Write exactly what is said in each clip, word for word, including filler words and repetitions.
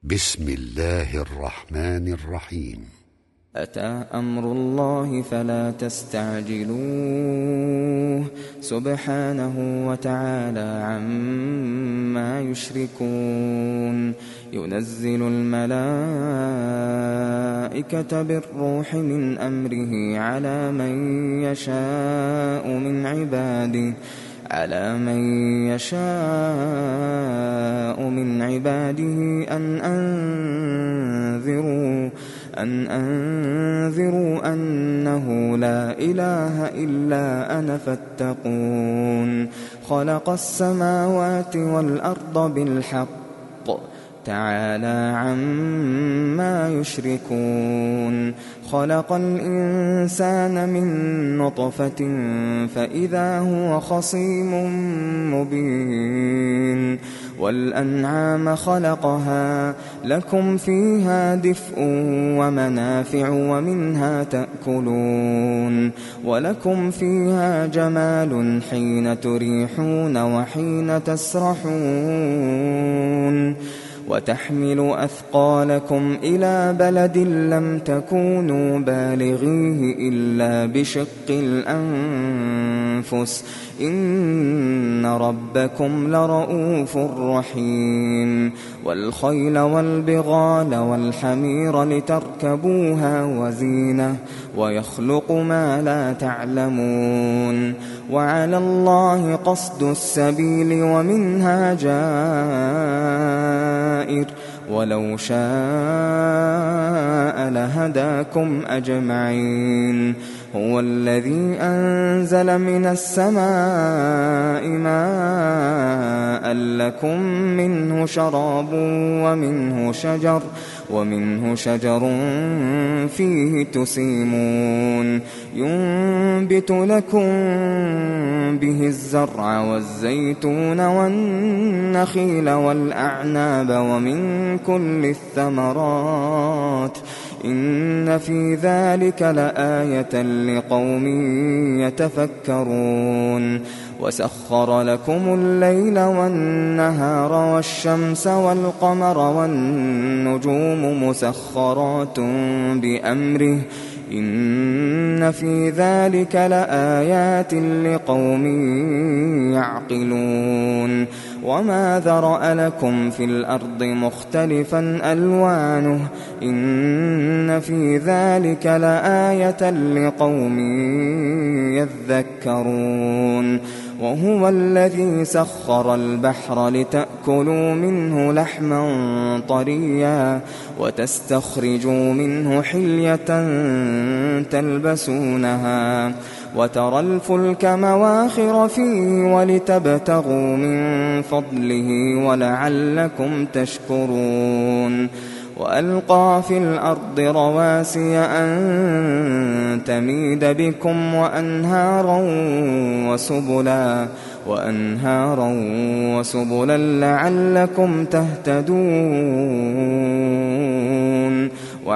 بسم الله الرحمن الرحيم. أتى أمر الله فلا تستعجلوه سبحانه وتعالى عما يشركون. ينزل الملائكة بالروح من أمره على من يشاء من عباده على من يشاء من عباده أن أنذروا أن أنذروا أنه لا إله إلا أنا فاتقون. خلق السماوات والأرض بالحق تعالى عما يشركون. خلق الإنسان من نطفة فإذا هو خصيم مبين. والأنعام خلقها لكم فيها دفء ومنافع ومنها تأكلون. ولكم فيها جمال حين تريحون وحين تسرحون. وتحمل أثقالكم إلى بلد لم تكونوا بالغيه إلا بشق الأنفس إن ربكم لرؤوف رحيم. والخيل والبغال والحمير لتركبوها وزينة ويخلق ما لا تعلمون. وعلى الله قصد السبيل ومنها جائر ولو شاء لهداكم أجمعين. هو الذي أنزل من السماء ماء لكم منه شراب ومنه شجر ومنه شجر فيه تسيمون. ينبت لكم به الزرع والزيتون والنخيل والأعناب ومن كل الثمرات إن في ذلك لآية لقوم يتفكرون. وسخر لكم الليل والنهار والشمس والقمر والنجوم مسخرات بأمره إن في ذلك لآيات لقوم يعقلون. وما ذرأ لكم في الأرض مختلفا ألوانه إن في ذلك لآية لقوم يذكرون. وهو الذي سخر البحر لتأكلوا منه لحما طريا وتستخرجوا منه حلية تلبسونها وترى الفلك مواخر فيه ولتبتغوا من فضله ولعلكم تشكرون. وألقى في الأرض رواسي أن تميد بكم وأنهارا وسبلا وأنهارا وسبلا لعلكم تهتدون.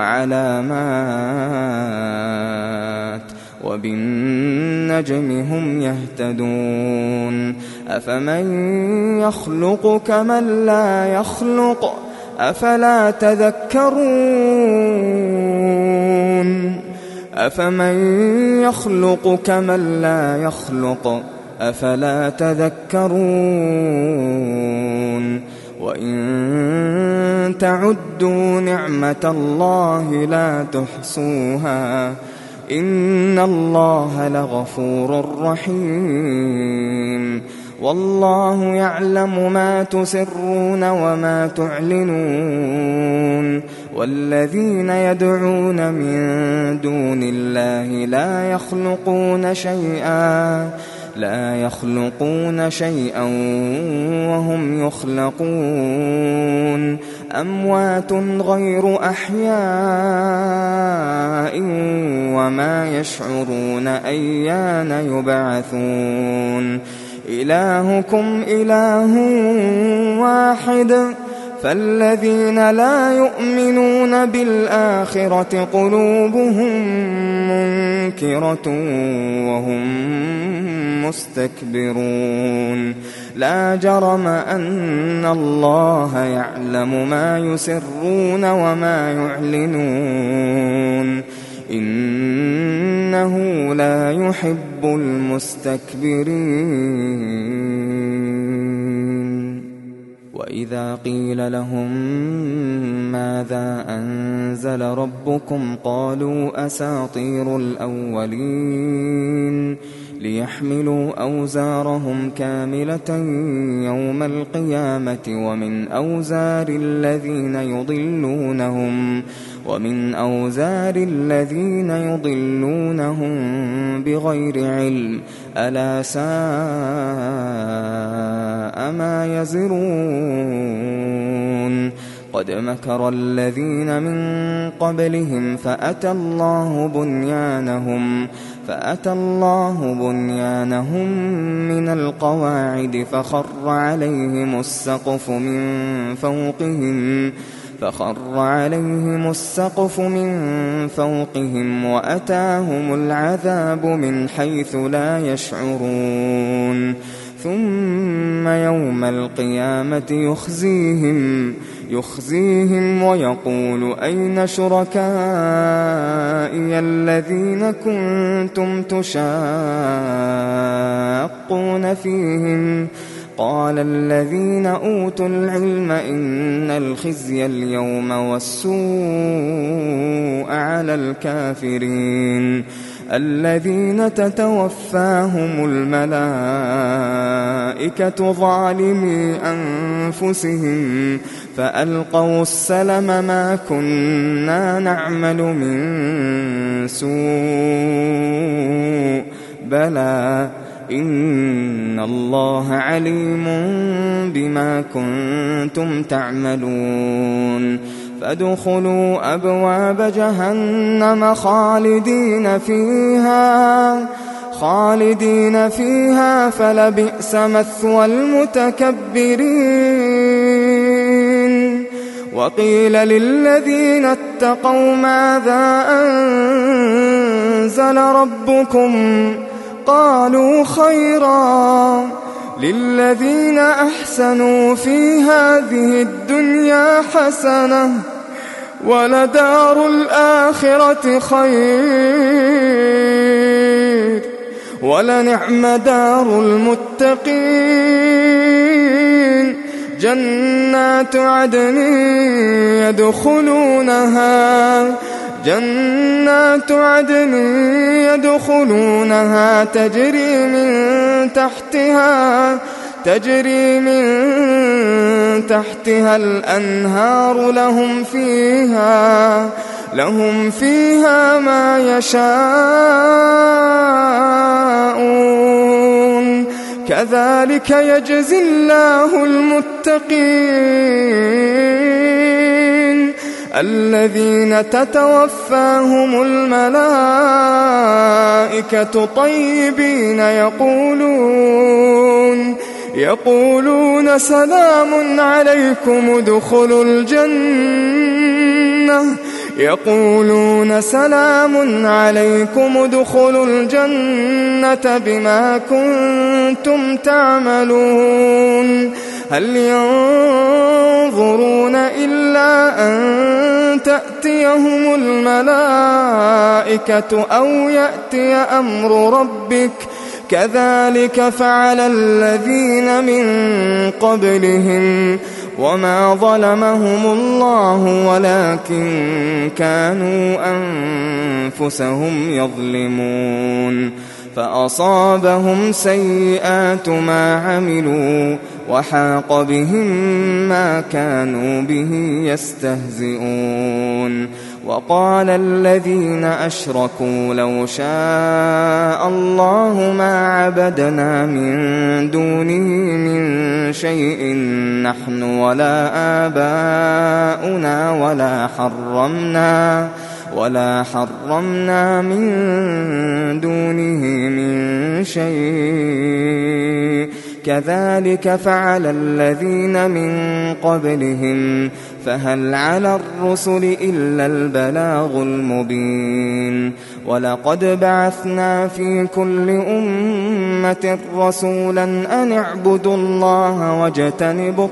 وعلامات وبالنجم هم يهتدون. أفمن يخلق كمن لا يخلق أفلا تذكرون. أفمن يخلق كمن لا يخلق أفلا تذكرون. وإن تعدوا نعمة الله لا تحصوها إن الله لغفور رحيم. والله يعلم ما تسرون وما تعلنون. والذين يدعون من دون الله لا يخلقون شيئا لا يخلقون شيئا وهم يخلقون. أموات غير أحياء وما يشعرون أيان يبعثون. إلهكم إله واحد فالذين لا يؤمنون بالآخرة قلوبهم منكرة وهم مستكبرون لا جرم أن الله يعلم ما يسرون وما يعلنون إنه لا يحب المستكبرين. وإذا قيل لهم ماذا أنزل ربكم قالوا أساطير الأولين ليحملوا أوزارهم كاملة يوم القيامة ومن أوزار الذين يضلونهم ومن أوزار الذين يضلونهم بغير علم ألا ساء ما يزرون قد مكر الذين من قبلهم فأتى الله بنيانهم فأتى الله بنيانهم من القواعد فخر عليهم السقف من فوقهم فخر عليهم السقف من فوقهم وأتاهم العذاب من حيث لا يشعرون ثم يوم القيامة يخزيهم يخزيهم ويقول أين شركائي الذين كنتم تشاقون فيهم قال الذين أوتوا العلم إن الخزي اليوم والسوء على الكافرين الذين تتوفاهم الملائكة ظالمي أنفسهم فألقوا السلم ما كنا نعمل من سوء بلى إن الله عليم بما كنتم تعملون فادخلوا أبواب جهنم خالدين فيها خالدين فيها فلبئس مثوى المتكبرين. وقيل للذين اتقوا ماذا أنزل ربكم قالوا خيرا للذين أحسنوا في هذه الدنيا حسنة ولدار الآخرة خير ولنعم دار المتقين جنات عدن يدخلونها جنات عدن يدخلونها تجري من تحتها تجري من تحتها الأنهار لهم فيها لهم فيها ما يشاءون كذلك يجزي الله المتقين الذين تتوفاهم الملائكة طيبين يقولون يقولون سلام عليكم ادخلوا الجنة يقولون سلام عليكم ادخلوا الجنة بما كنتم تعملون هل ينظرون إلا أن تأتيهم الملائكة أو يأتي أمر ربك كذلك فعل الذين من قبلهم وما ظلمهم الله ولكن كانوا أنفسهم يظلمون فأصابهم سيئات ما عملوا وحاق بهم ما كانوا به يستهزئون وقال الذين أشركوا لو شاء الله ما عبدنا من دونه من شيء نحن ولا آباؤنا ولا حرمنا ولا حرمنا من دونه من شيء كذلك فعل الذين من قبلهم فهل على الرسل إلا البلاغ المبين ولقد بعثنا في كل أمة رسولا أن اعبدوا الله واجتنبوا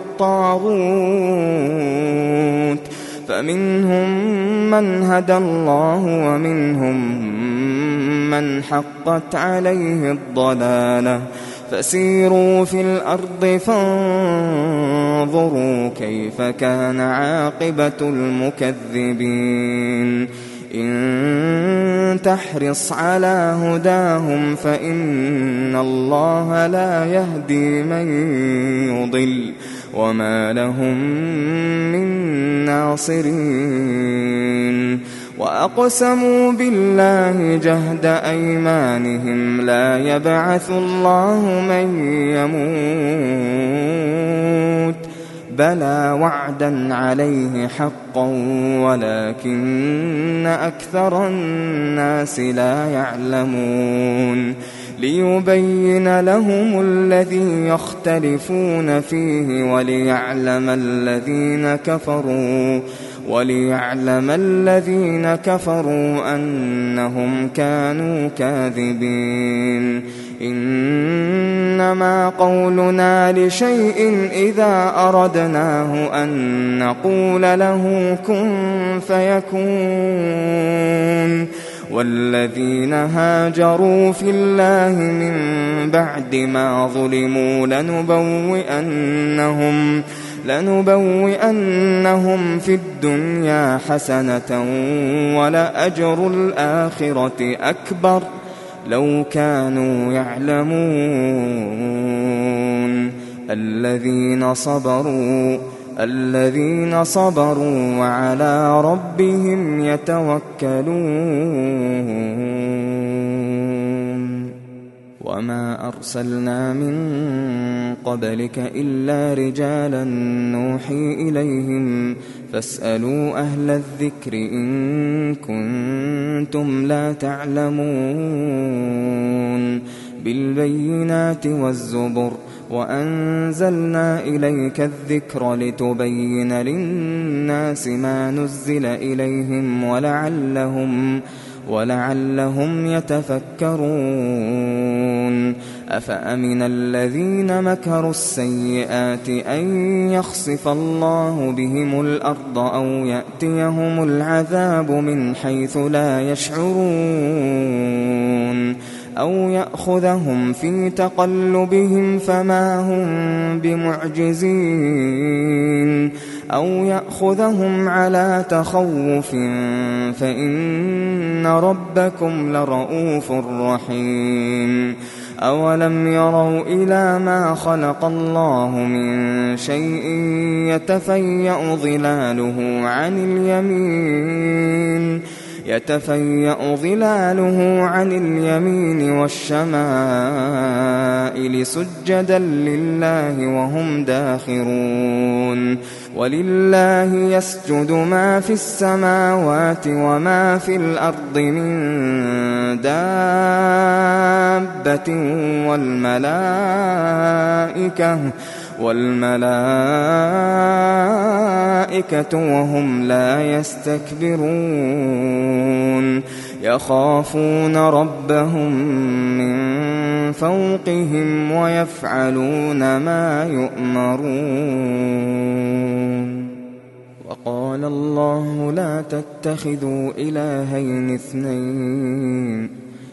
الطاغوت فمنهم من هدى الله ومنهم من حقت عليه الضلالة فسيروا في الأرض فانظروا كيف كان عاقبة المكذبين إن تحرص على هداهم فإن الله لا يهدي من يضل وما لهم من ناصرين وأقسموا بالله جهد أيمانهم لا يبعث الله من يموت بلى وعدا عليه حقا ولكن أكثر الناس لا يعلمون ليبين لهم الذي يختلفون فيه وليعلم الذين كفروا وليعلم الذين كفروا أنهم كانوا كاذبين إنما قولنا لشيء إذا أردناه أن نقول له كن فيكون والذين هاجروا في الله من بعد ما ظلموا لنبوئنهم لنبوئنهم في الدنيا حسنة ولأجر الآخرة أكبر لو كانوا يعلمون الذين صبروا الذين صبروا وعلى ربهم يتوكلون وما أرسلنا من قبلك إلا رجالا نوحي إليهم فاسألوا أهل الذكر إن كنتم لا تعلمون بالبينات والزبر وأنزلنا إليك الذكر لتبين للناس ما نزل إليهم ولعلهم ولعلهم يتفكرون أفأمن الذين مكروا السيئات أن يخسف الله بهم الأرض أو يأتيهم العذاب من حيث لا يشعرون أو يأخذهم في تقلبهم فما هم بمعجزين أو يأخذهم على تخوف فإن ربكم لرؤوف رحيم أولم يروا إلى ما خلق الله من شيء يتفيأ ظلاله عن اليمين يتفيأ ظلاله عن اليمين والشمائل سجدا لله وهم داخرون ولله يسجد ما في السماوات وما في الأرض من دابة والملائكة والملائكة وهم لا يستكبرون يخافون ربهم من فوقهم ويفعلون ما يؤمرون وقال الله لا تتخذوا إلهين اثنين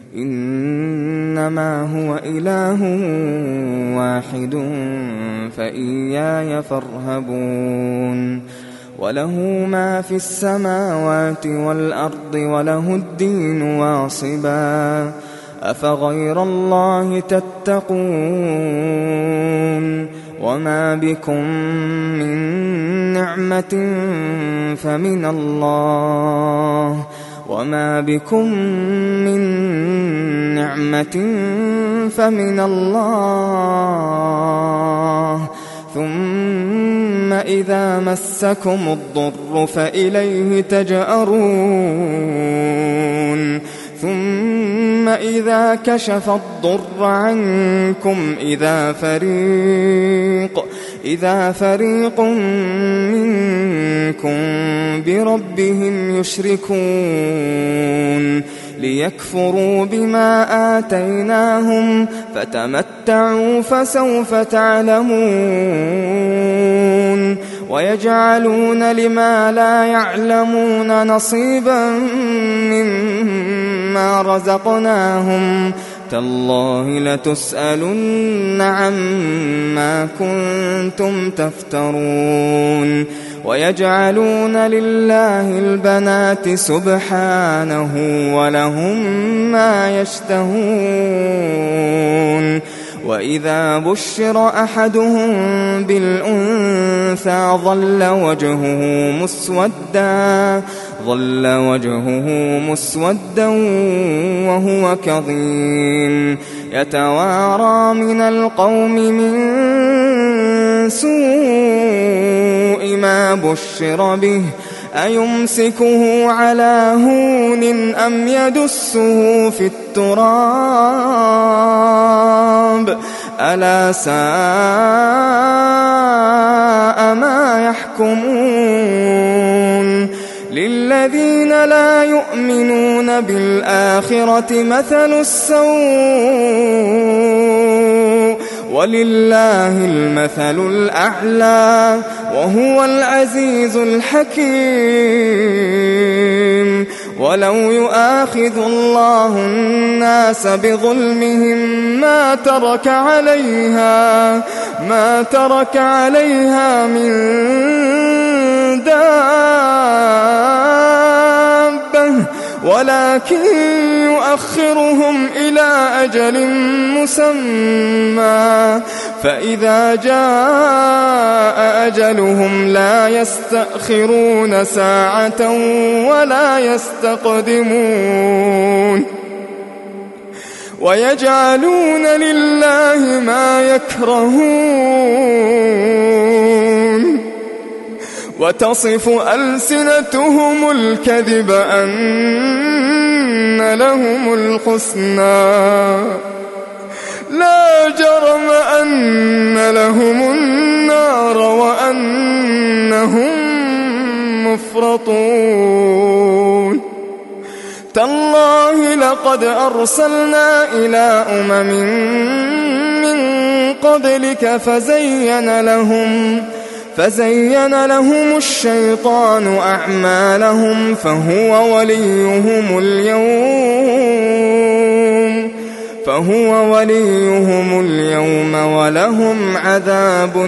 إنما هو إله واحد فإياي فارهبون وله ما في السماوات والأرض وله الدين واصبا أفغير الله تتقون وما بكم من نعمة فمن الله وما بكم من نعمة فمن الله ثم إذا مسكم الضر فإليه تجأرون ثم ثم إذا كشف الضر عنكم إذا فريق إذا فريق منكم بربهم يشركون ليكفروا بما آتيناهم فتمتعوا فسوف تعلمون ويجعلون لما لا يعلمون نصيبا مما رزقناهم تالله لتسألن عما كنتم تفترون ويجعلون لله البنات سبحانه ولهم ما يشتهون وإذا بشر أحدهم بالأنثى ظل وجهه مسودا ظل وجهه مسودا وهو كظيم يتوارى من القوم من سوء ما بشر به أيمسكه على هون أم يدسه في التراب ألا ساء ما يحكمون للذين لا يؤمنون بالآخرة مثل السوء ولله المثل الأعلى وهو العزيز الحكيم ولو يؤاخذ الله الناس بظلمهم ما ترك عليها ما ترك عليها من دابة ولكن يؤخرهم إلى أجل مسمى فإذا جاء أجلهم لا يستأخرون ساعة ولا يستقدمون ويجعلون لله ما يكرهون وتصف ألسنتهم الكذب أن لهم الحسنى لا جرم أن لهم النار وأنهم مفرطون تالله لقد أرسلنا إلى أمم من قبلك فزين لهم فزين لهم الشيطان أعمالهم فهو وليهم اليوم فهو وليهم اليوم ولهم عذاب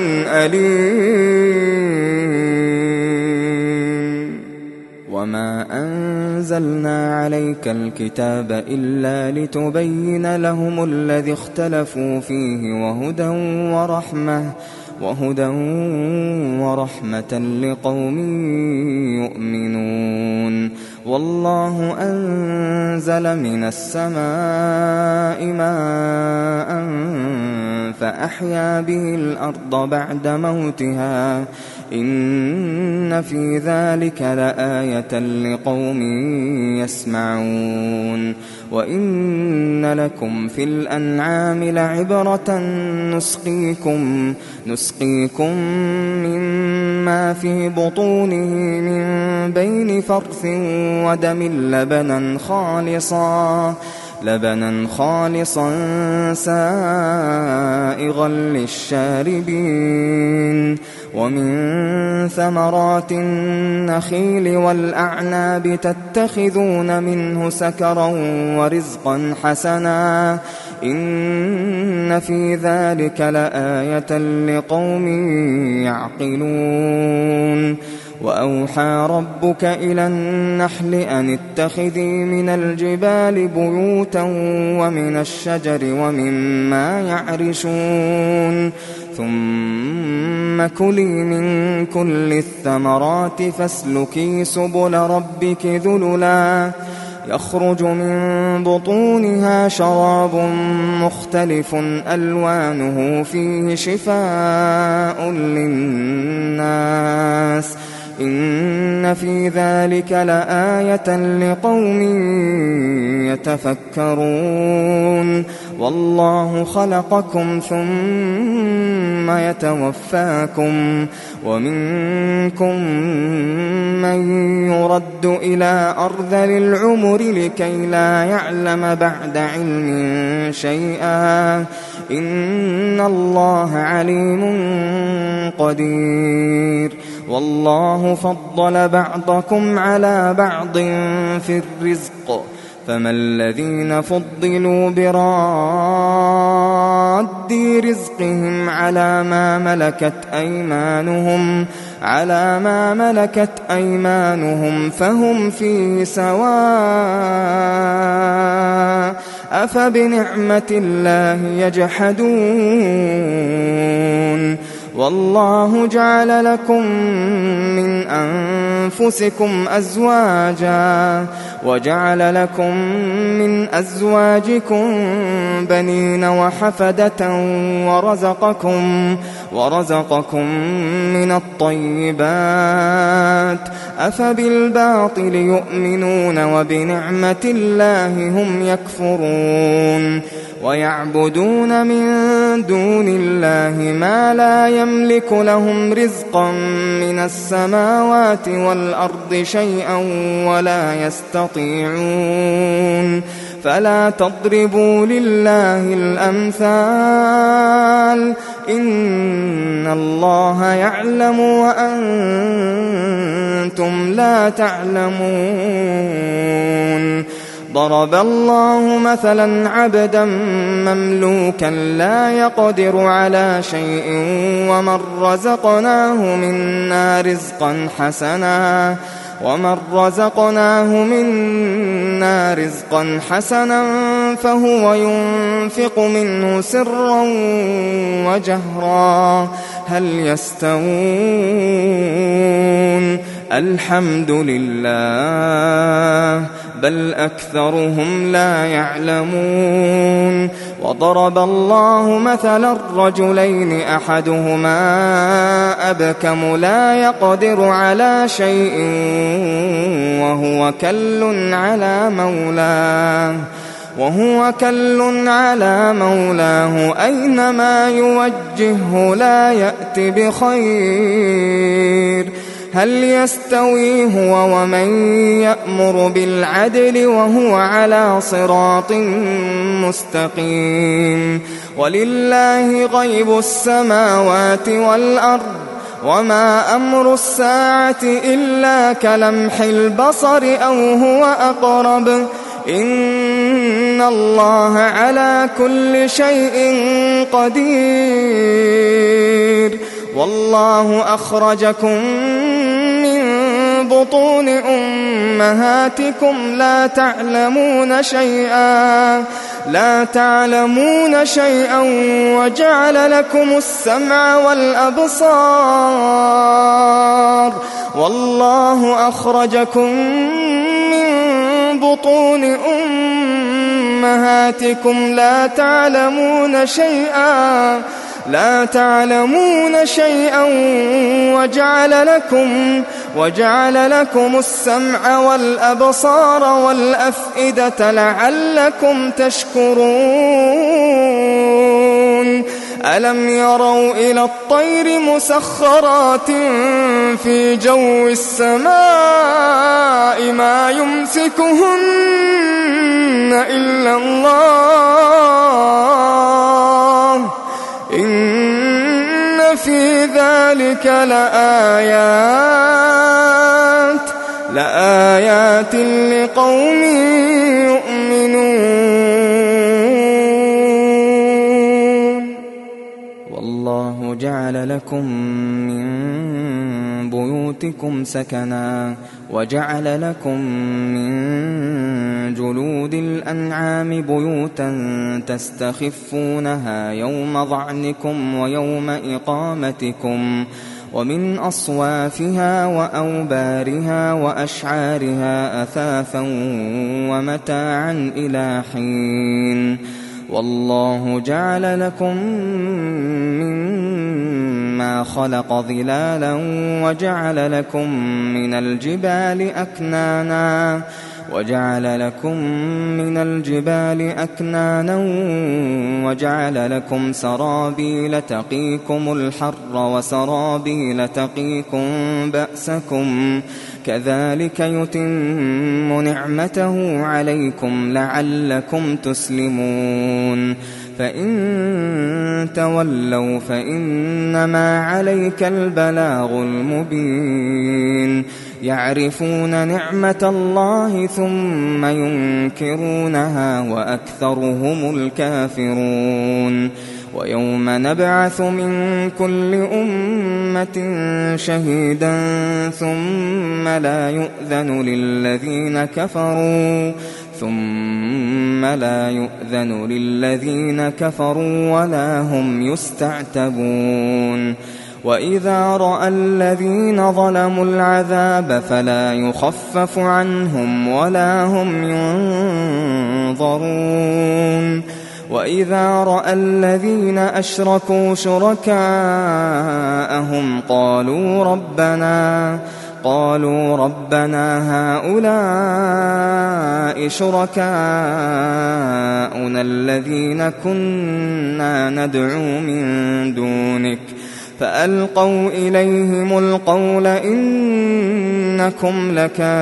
أليم وما أنزلنا عليك الكتاب إلا لتبين لهم الذي اختلفوا فيه وهدى ورحمة وهدى ورحمة لقوم يؤمنون والله أنزل من السماء ماء فأحيا به الأرض بعد موتها إن في ذلك لآية لقوم يسمعون وإن لكم في الأنعام لعبرة نسقيكم نسقيكم مما في بطونه من بين فرث ودم لبنا خالصا لبنا خالصا سائغا للشاربين ومن ثمرات النخيل والأعناب تتخذون منه سكرا ورزقا حسنا إن في ذلك لآية لقوم يعقلون وأوحى ربك إلى النحل أن اتخذي من الجبال بيوتا ومن الشجر ومما يعرشون ثم كلي من كل الثمرات فاسلكي سبل ربك ذللا يخرج من بطونها شراب مختلف ألوانه فيه شفاء للناس إن في ذلك لآية لقوم يتفكرون والله خلقكم ثم يتوفاكم ومنكم من يرد إلى أرذل العمر لكي لا يعلم بعد علم شيئا إن الله عليم قدير والله فضل بعضكم على بعض في الرزق فما الذين فضلوا براد رزقهم على ما ملكت أيمانهم على ما ملكت أيمانهم فهم فيه سواء أفبنعمة الله يجحدون والله جعل لكم من أنفسكم أزواجا وجعل لكم من أزواجكم بنين وحفدة ورزقكم ورزقكم من الطيبات أفبالباطل يؤمنون وبنعمة الله هم يكفرون ويعبدون من دون الله ما لا يملك لهم رزقا من السماوات والأرض شيئا ولا يستطيعون فلا تضربوا لله الأمثال إن الله يعلم وأنتم لا تعلمون ضرب الله مثلا عبدا مملوكا لا يقدر على شيء ومن رزقناه منا رزقا حسنا ومن رزقناه منا رزقا حسنا فهو ينفق منه سرا وجهرا هل يستوون الحمد لله بل أكثرهم لا يعلمون وضرب الله مثلا الرجلين أحدهما أبكم لا يقدر على شيء وهو كل على مولاه وهو كل على مولاه أينما يوجهه لا يأت بخير هل يستوي هو ومن يأمر بالعدل وهو على صراط مستقيم ولله غيب السماوات والأرض وما أمر الساعة إلا كلمح البصر أو هو أقرب إن الله على كل شيء قدير والله أخرجكم من بطون أمهاتكم لا تعلمون شيئا لا تعلمون شيئا وجعل لكم السمع والأبصار والله أخرجكم من بطون أمهاتكم لا تعلمون شيئا لا تعلمون شيئا وجعل لكم وجعل لكم السمع والأبصار والأفئدة لعلكم تشكرون ألم يروا إلى الطير مسخرات في جو السماء ما يمسكهن إلا الله إن في ذلك لآيات لآيات لقوم يؤمنون والله جعل لكم من بيوتكم سكنا وجعل لكم من جلود الأنعام بيوتا تستخفونها يوم ظعنكم ويوم إقامتكم ومن أصوافها وأوبارها وأشعارها أثاثا ومتاعا إلى حين والله جعل لكم ما خلق ظلالا وجعل لكم من الجبال أكنانا وجعل لكم من الجبال أكنانا وجعل لكم سرابيل تقيكم الحر وسرابيل تقيكم بأسكم كذلك يتم نعمته عليكم لعلكم تسلمون فإن تولوا فإنما عليك البلاغ المبين يعرفون نعمة الله ثم ينكرونها وأكثرهم الكافرون ويوم نبعث من كل أمة شهيدا ثم لا يؤذن للذين كفروا ثم لا يؤذن للذين كفروا ولا هم يستعتبون وإذا رأى الذين ظلموا العذاب فلا يخفف عنهم ولا هم ينظرون وإذا رأى الذين أشركوا شركاءهم قالوا ربنا قالوا ربنا هؤلاء شركاؤنا الذين كنا ندعو من دونك فألقوا إليهم القول إنكم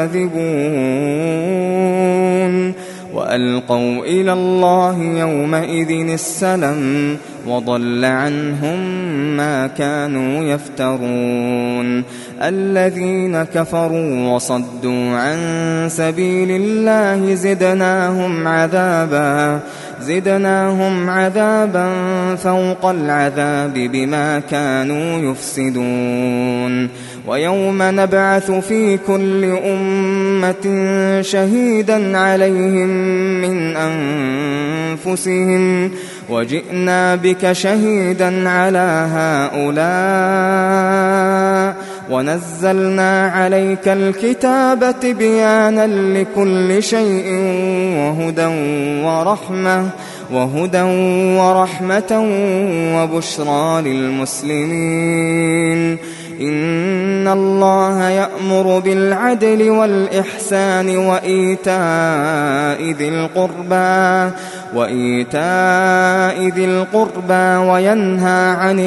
لكاذبون وألقوا إلى الله يومئذ السلم وضل عنهم ما كانوا يفترون الذين كفروا وصدوا عن سبيل الله زدناهم عذابا زدناهم عذابا فوق العذاب بما كانوا يفسدون ويوم نبعث في كل أمة شهيدا عليهم من أنفسهم وجئنا بك شهيدا على هؤلاء ونزلنا عليك الكتاب تبيانا لكل شيء وهدى ورحمة وهدى ورحمة وبشرى للمسلمين إن الله يأمر بالعدل والإحسان وإيتاء ذي القربى وإيتاء ذي القربى وينهى عن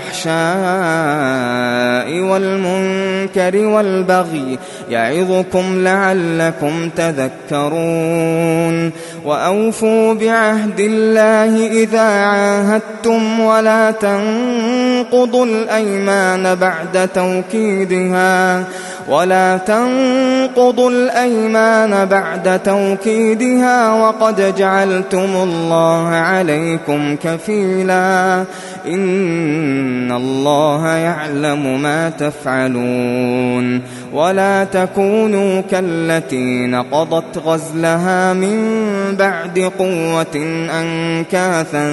الفحشاء والمنكر والبغي يعظكم لعلكم تذكرون وأوفوا بعهد الله إذا عاهدتم ولا تنقضوا الأيمان بعد توكيدها ولا تنقضوا الأيمان بعد توكيدها وقد جعلتم الله عليكم كفيلا إن الله يعلم ما تفعلون ولا تكونوا كالتي نقضت غزلها من بعد قوة أنكاثا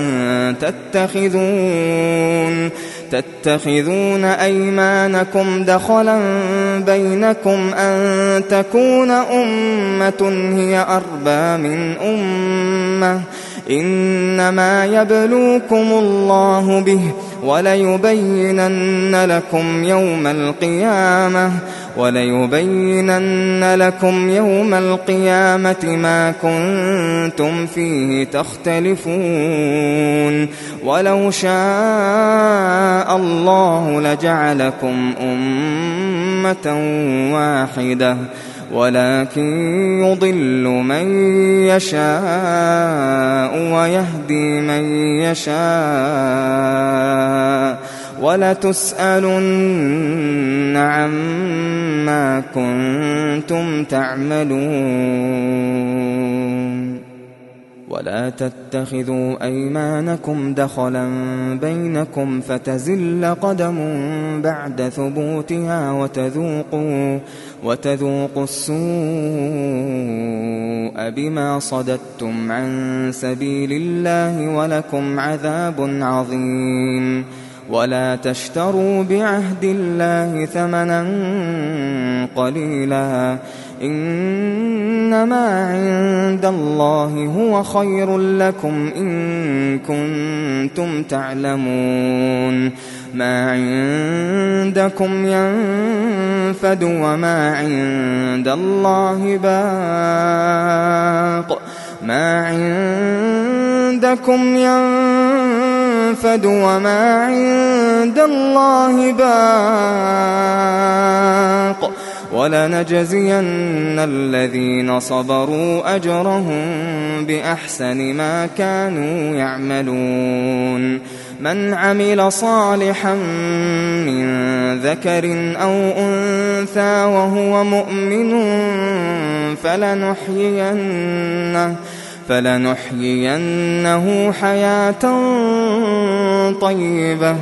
تتخذون تتخذون أيمانكم دخلا بينكم أن تكون أمة هي أربى من أمة إنما يبلوكم الله به وليبينن لكم يوم القيامة وليبينن لكم يوم القيامة ما كنتم فيه تختلفون ولو شاء الله لجعلكم أمة واحدة ولكن يضل من يشاء ويهدي من يشاء ولتسألن عما كنتم تعملون ولا تتخذوا أيمانكم دخلا بينكم فتزل قدم بعد ثبوتها وتذوقوا وتذوقوا السوء بما صددتم عن سبيل الله ولكم عذاب عظيم ولا تشتروا بعهد الله ثمنا قليلا إنما عند الله هو خير لكم إن كنتم تعلمون ما عندكم ينفد وما عند الله باق ما عندكم ينفد وما عند الله باق ولنجزين الذين صبروا أجرهم بأحسن ما كانوا يعملون من عمل صالحا من ذكر أو أنثى وهو مؤمن فلنحيينه فلنحيينه حياة طيبة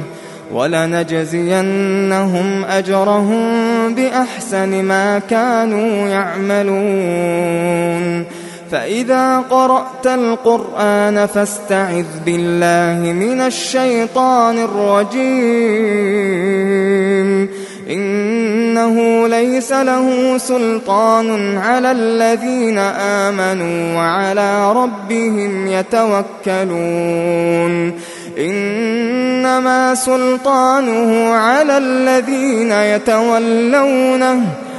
ولنجزينهم أجرهم بأحسن ما كانوا يعملون فإذا قرأت القرآن فاستعذ بالله من الشيطان الرجيم إنه ليس له سلطان على الذين آمنوا وعلى ربهم يتوكلون إنما سلطانه على الذين يتولونه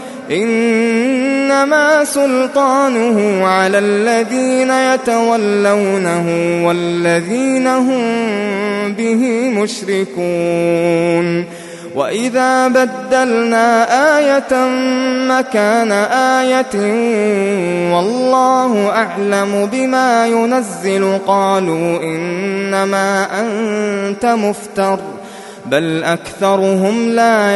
إنما سلطانه على الذين يتولونه والذين هم به مشركون وإذا بدلنا آية مكان آية والله أعلم بما ينزل قالوا إنما أنت مفتر بل أكثرهم لا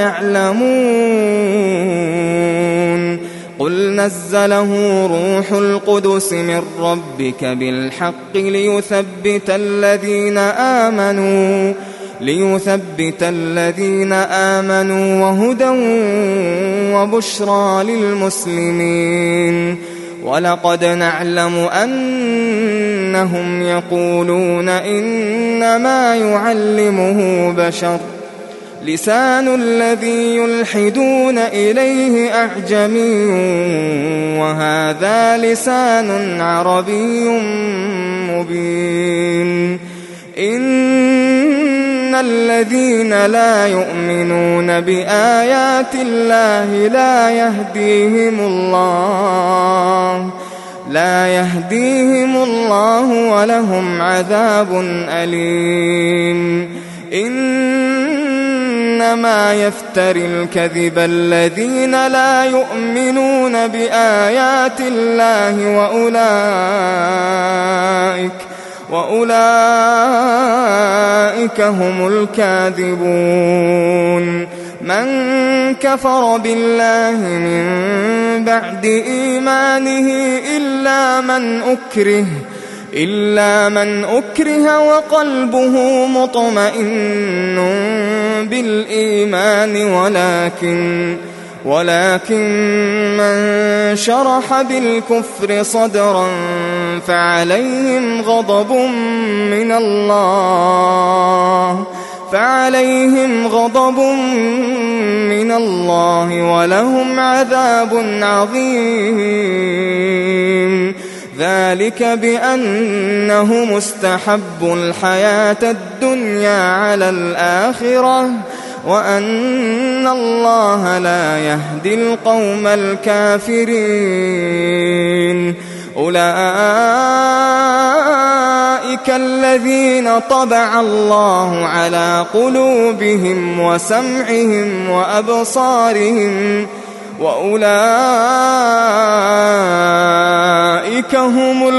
يعلمون قل نزله روح القدس من ربك بالحق ليثبت الذين آمنوا ليثبت الذين آمنوا وهدى وبشرى للمسلمين ولقد نعلم أنهم يقولون إنما يعلمه بشر لسان الذي يلحدون إليه أعجمي وهذا لسان عربي مبين إن الذين لا يؤمنون بآيات الله لا يهديهم الله لا يهديهم الله ولهم عذاب أليم إنما يفتري الكذب الذين لا يؤمنون بآيات الله وأولئك وأولئك هم الكاذبون من كفر بالله من بعد إيمانه إلا من أكره إلا من أكره وقلبه مطمئن بالإيمان ولكن ولكن من شرح بالكفر صدرا فعليهم غضب من الله فعليهم غضب من الله ولهم عذاب عظيم ذلك بأنه مستحب الحياة الدنيا على الآخرة وأن الله لا يهدي القوم الكافرين أولئك الذين طبع الله على قلوبهم وسمعهم وأبصارهم وأولئك هم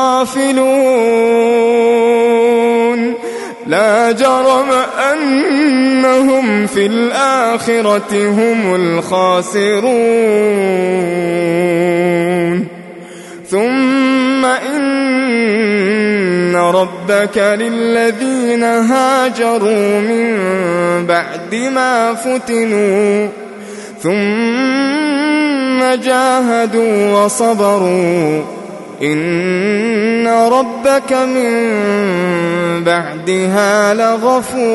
الغافلون لا جرم أنهم في الآخرة هم الخاسرون ثم إن ربك للذين هاجروا من بعد ما فتنوا ثم جاهدوا وصبروا إن ربك من بعدها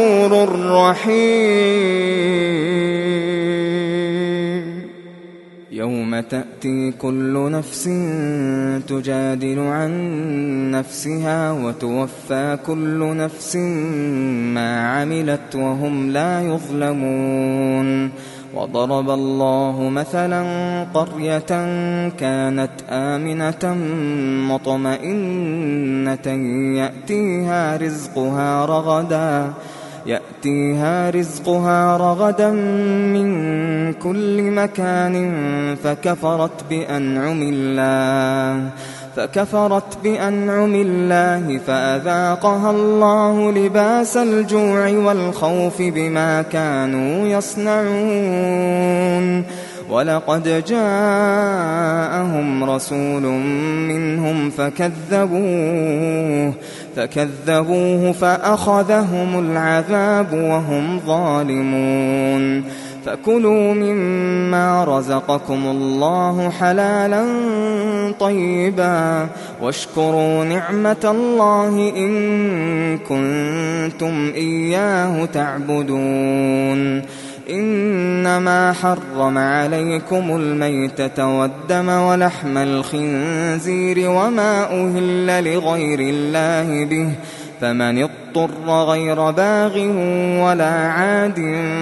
لغفور رحيم يوم تأتي كل نفس تجادل عن نفسها وتوفى كل نفس ما عملت وهم لا يظلمون. وضرب الله مثلا قرية كانت آمنة مطمئنة يأتيها رزقها رغدا يأتيها رزقها رغدا من كل مكان فكفرت بأنعم الله فكفرت بأنعم الله فأذاقها الله لباس الجوع والخوف بما كانوا يصنعون. ولقد جاءهم رسول منهم فكذبوه فكذبوه فأخذهم العذاب وهم ظالمون. فكلوا مما رزقكم الله حلالا طيبا واشكروا نعمة الله إن كنتم إياه تعبدون. إنما حرم عليكم الميتة والدم ولحم الخنزير وما أهل لغير الله به فمن اضطر غير باغ ولا عاد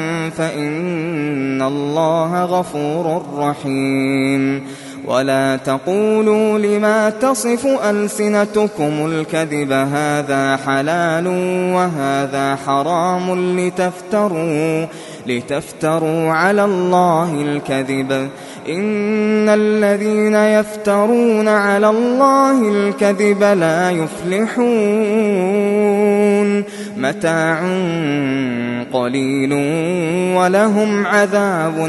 فإن الله غفور رحيم. ولا تقولوا لما تصف ألسنتكم الكذب هذا حلال وهذا حرام لتفتروا لتفتروا على الله الكذب إن الذين يفترون على الله الكذب لا يفلحون. متاع قليل ولهم عذاب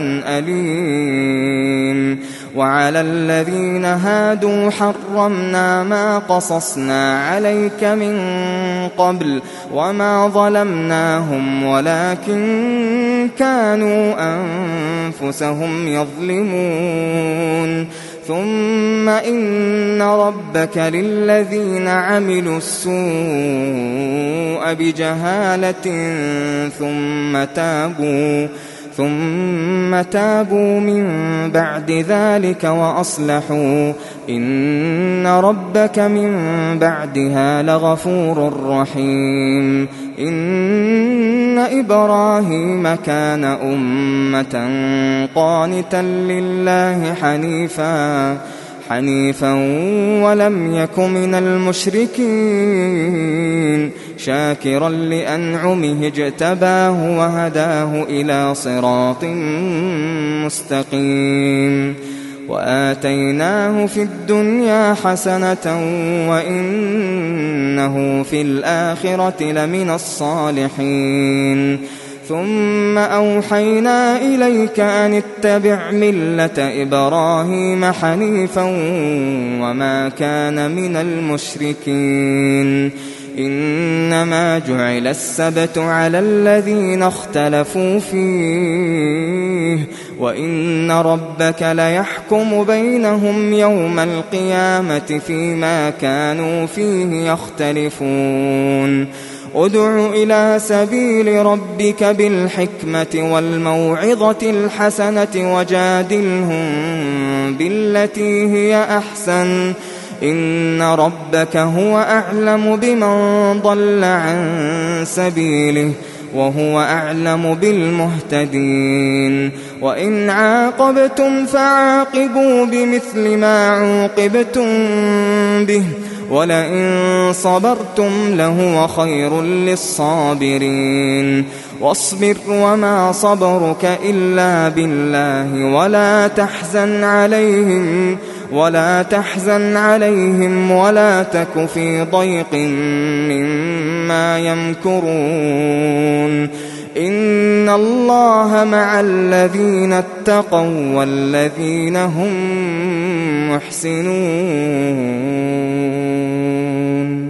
أليم. وعلى الذين هادوا حرمنا ما قصصنا عليك من قبل وما ظلمناهم ولكن كانوا أنفسهم يظلمون. ثم إن ربك للذين عملوا السوء بجهالة ثم تابوا ثم تابوا من بعد ذلك وأصلحوا إن ربك من بعدها لغفور رحيم. إن إبراهيم كان أمة قانتا لله حنيفا حنيفا ولم يك من المشركين شاكرا لأنعمه اجتباه وهداه إلى صراط مستقيم. وآتيناه في الدنيا حسنة وإنه في الآخرة لمن الصالحين. ثم أوحينا إليك أن اتبع ملة إبراهيم حنيفا وما كان من المشركين. إنما جعل السبت على الذين اختلفوا فيه وإن ربك ليحكم بينهم يوم القيامة فيما كانوا فيه يختلفون. ادع إلى سبيل ربك بالحكمة والموعظة الحسنة وجادلهم بالتي هي أحسن إن ربك هو أعلم بمن ضل عن سبيله وهو أعلم بالمهتدين. وإن عاقبتم فعاقبوا بمثل ما عوقبتم به ولئن صبرتم لهو خير للصابرين. واصبر وما صبرك إلا بالله ولا تحزن عليهم ولا تحزن عليهم ولا تك في ضيق مما يمكرون. إن الله مع الذين اتقوا والذين هم محسنون.